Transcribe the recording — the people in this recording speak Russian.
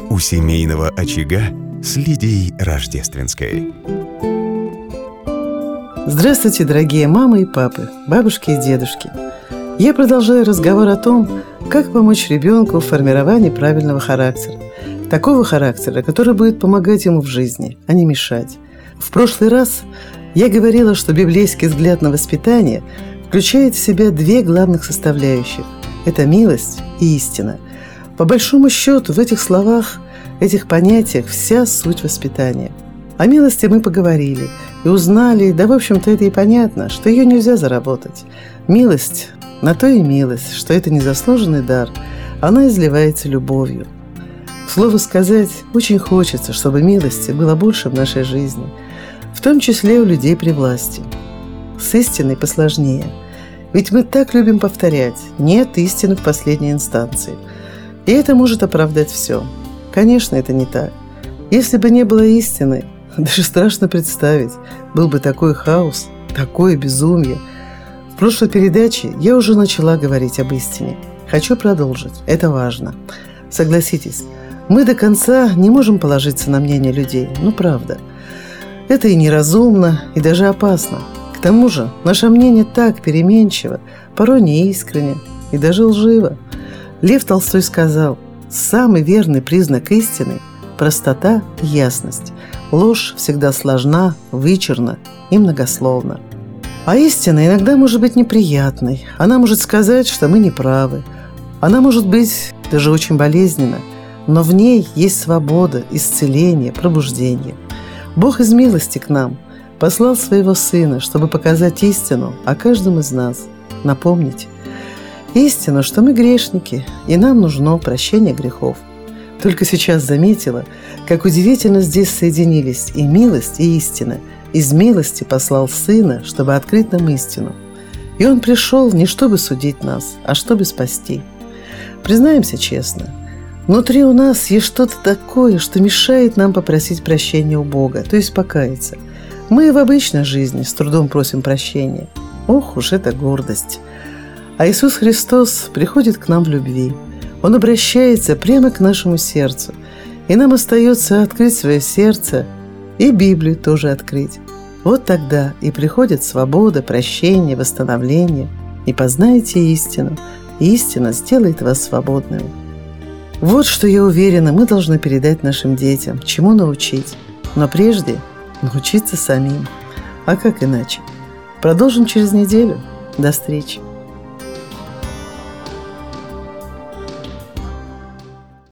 у семейного очага с Лидией Рождественской. Здравствуйте, дорогие мамы и папы, бабушки и дедушки. Я продолжаю разговор о том, как помочь ребенку в формировании правильного характера. Такого характера, который будет помогать ему в жизни, а не мешать. В прошлый раз я говорила, что библейский взгляд на воспитание включает в себя две главных составляющих – это милость и истина. По большому счету, в этих словах, этих понятиях вся суть воспитания. О милости мы поговорили и узнали, да, в общем-то, это и понятно, что ее нельзя заработать. Милость на то и милость, что это незаслуженный дар, она изливается любовью. К слову сказать, очень хочется, чтобы милости было больше в нашей жизни, в том числе у людей при власти. С истиной посложнее. Ведь мы так любим повторять: нет истины в последней инстанции. И это может оправдать все. Конечно, это не так. Если бы не было истины, даже страшно представить, был бы такой хаос, такое безумие. В прошлой передаче я уже начала говорить об истине. Хочу продолжить. Это важно. Согласитесь, мы до конца не можем положиться на мнение людей. Ну, правда. Это и неразумно, и даже опасно. К тому же, наше мнение так переменчиво, порой неискренне и даже лживо. Лев Толстой сказал: самый верный признак истины – простота и ясность. Ложь всегда сложна, вычурна и многословна. А истина иногда может быть неприятной. Она может сказать, что мы не правы. Она может быть даже очень болезненна, но в ней есть свобода, исцеление, пробуждение. Бог из милости к нам послал своего Сына, чтобы показать истину о каждом из нас, напомнить истину, что мы грешники, и нам нужно прощение грехов. Только сейчас заметила, как удивительно здесь соединились и милость, и истина. Из милости послал Сына, чтобы открыть нам истину. И Он пришел не чтобы судить нас, а чтобы спасти. Признаемся честно, внутри у нас есть что-то такое, что мешает нам попросить прощения у Бога, то есть покаяться. Мы и в обычной жизни с трудом просим прощения. Ох уж эта гордость! А Иисус Христос приходит к нам в любви. Он обращается прямо к нашему сердцу. И нам остается открыть свое сердце и Библию тоже открыть. Вот тогда и приходит свобода, прощение, восстановление. И познаете истину, и истина сделает вас свободными. Вот что, я уверена, мы должны передать нашим детям, чему научить. Но прежде научиться самим. А как иначе? Продолжим через неделю. До встречи.